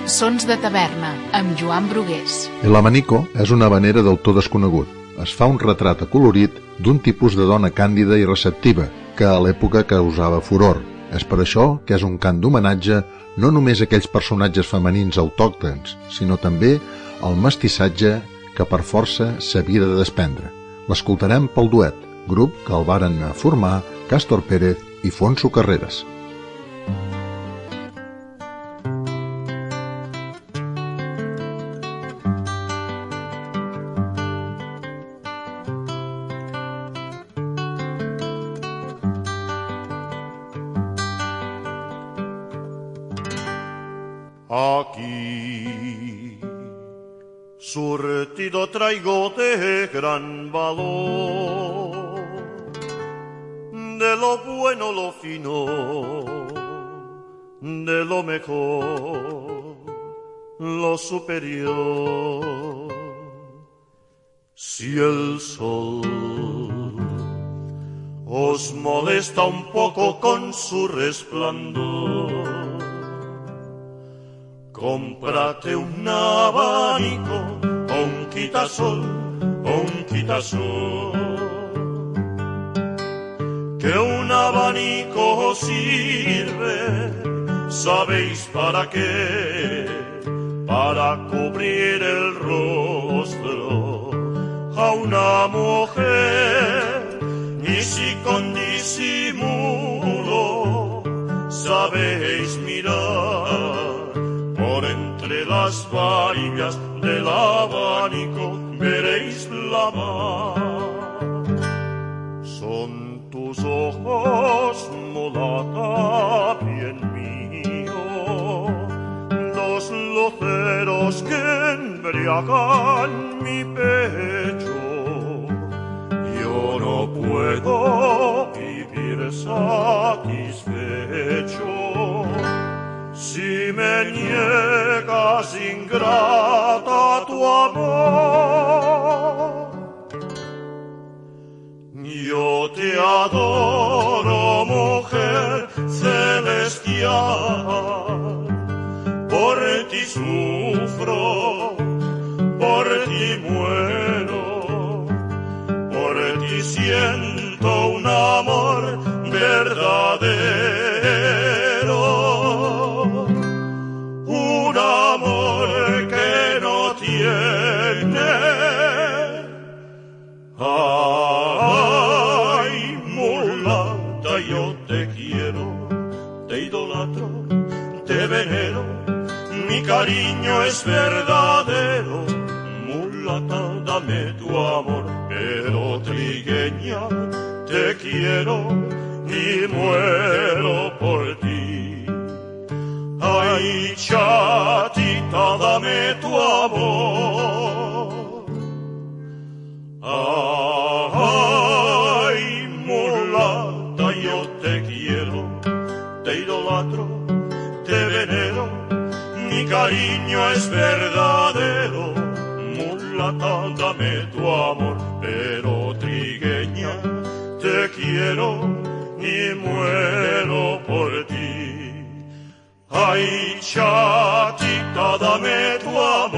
Sons de taverna, amb Joan Brugués. El abanico és una habanera d'autor desconegut. Es fa un retrat acolorit d'un tipus de dona càndida i receptiva, que a l'època causava furor. És per això que és un cant d'homenatge no només a aquells personatges femenins autòctons, sinó també al mestissatge que per força s'havia de desprendre. L'escoltarem pel duet, grup que el varen formar Cástor Pérez i Fonso Carreras. Aquí, surtido traigo de gran valor, de lo bueno, lo fino, de lo mejor, lo superior. Si el sol os molesta un poco con su resplandor, cómprate un abanico o un quitasol, que un abanico sirve, ¿sabéis para qué? Para cubrir el rostro a una mujer, y si con disimulo sabéis mirar por entre las varillas del abanico, veréis la mar. Son tus ojos, mulata, bien mío, dos luceros que embriagan mi pecho. Yo no puedo vivir satisfecho si me niegas, ingrata, tu amor. Yo te adoro, mujer celestial, por ti sufro, por ti muero, por ti siento un amor verdadero. Un amor que no tiene. Ay, mulata, yo te quiero, te idolatro, te venero, mi cariño es verdadero. Mulata, dame tu amor, pero trigueña, te quiero y muero por ti. Ay, chatita, dame tu amor. Ay, mulata, yo te quiero, te idolatro, te venero, mi cariño es verdadero. Mulata, dame tu amor, pero trigueña, te quiero y muero por ti. Ay, chatita, dame tu amor.